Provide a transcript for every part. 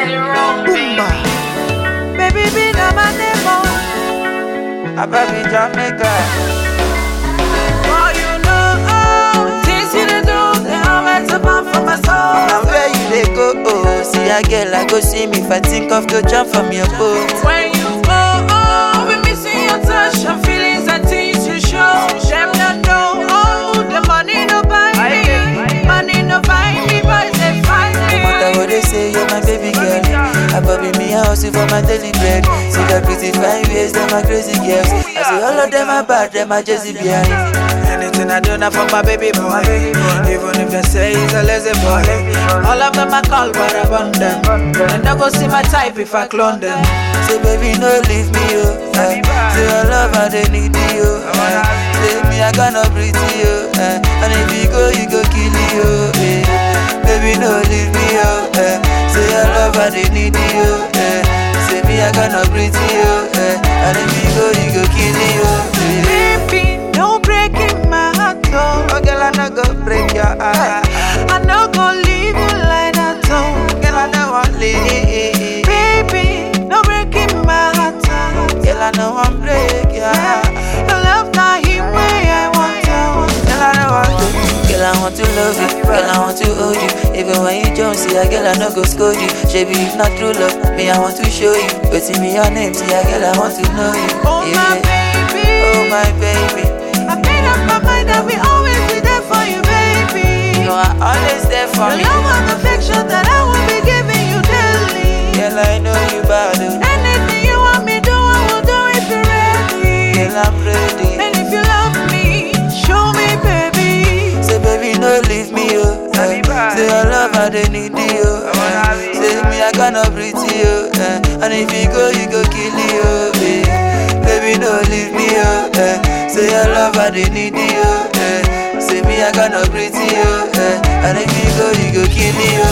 Boomba. Baby, be no my name. Ababi Jamaica. Oh, you know, things you do, they always about for my soul. Now where you dey go? Oh, see a girl, I go see me if I think of to jump from your boat. When you go, oh, we missing your touch, your feelings and things you show. Them not know, oh, the money no buy me, money no buy me, boys they find me. No matter what they say, you're my baby girl. Ababi me a hustle for my daily bread. See the pretty fine ways, them are crazy girls. I say all of them are bad, them are just behind. Anything I do now for my baby boy. Even if they say he's a lazy boy, all of them I call but I want them. And I go see my type if I clone them. Say baby no leave me oh. Say your love I they need you. Say me I gonna breathe you. And if you go kill you. Baby no leave me oh. Say your love I they need you. Say me I gonna breathe you. And if you go kill you. Baby, no breaking my heart, oh. Oh girl I no go break your heart. I no go leave you like that, oh. Girl I no want leave. Baby, no breaking my heart, oh. Girl I no want break your heart. Your love not him way I want to. Girl I no want to. Girl I want to love you. Girl I want to hold you. Even when you don't see a girl I no go scold you. Baby if not true love, me I want to show you. But see me your name, see a girl I want to know you. Oh my baby, oh my baby. I made up my mind that we always be there for you, baby. You are always there for the me. love and affection that I will be giving you daily. Girl I know you bad. Anything you want me do, I will do if you're ready. Girl I'm ready. And if you love me, show me, baby. Say baby no leave me oh. Say your love I they need you. Say me I gonna breathe you. And if you go kill you. Baby no leave me oh. Say your love I they need you. Say me I gonna breathe you. And if you go kill you.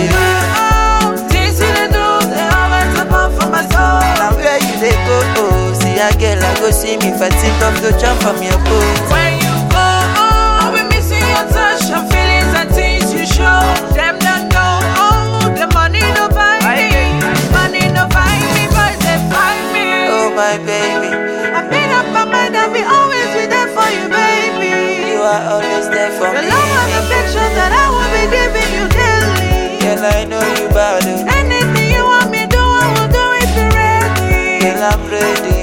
Oh, things you do, they always about for my soul. Now where you they go? Oh, see a girl I go see me if I think of to jump from your boat. When you go, oh, we missing your touch, your feelings and things you show. Them not know, oh, the money no buy me, money no buy me, boys they find me. Oh my baby, I made up my mind that we always be there for you, baby. you are always there for The me. love and affection that I will be giving you daily. Girl I know you bad. Anything you want me do, I will do if you're ready. Girl I'm ready.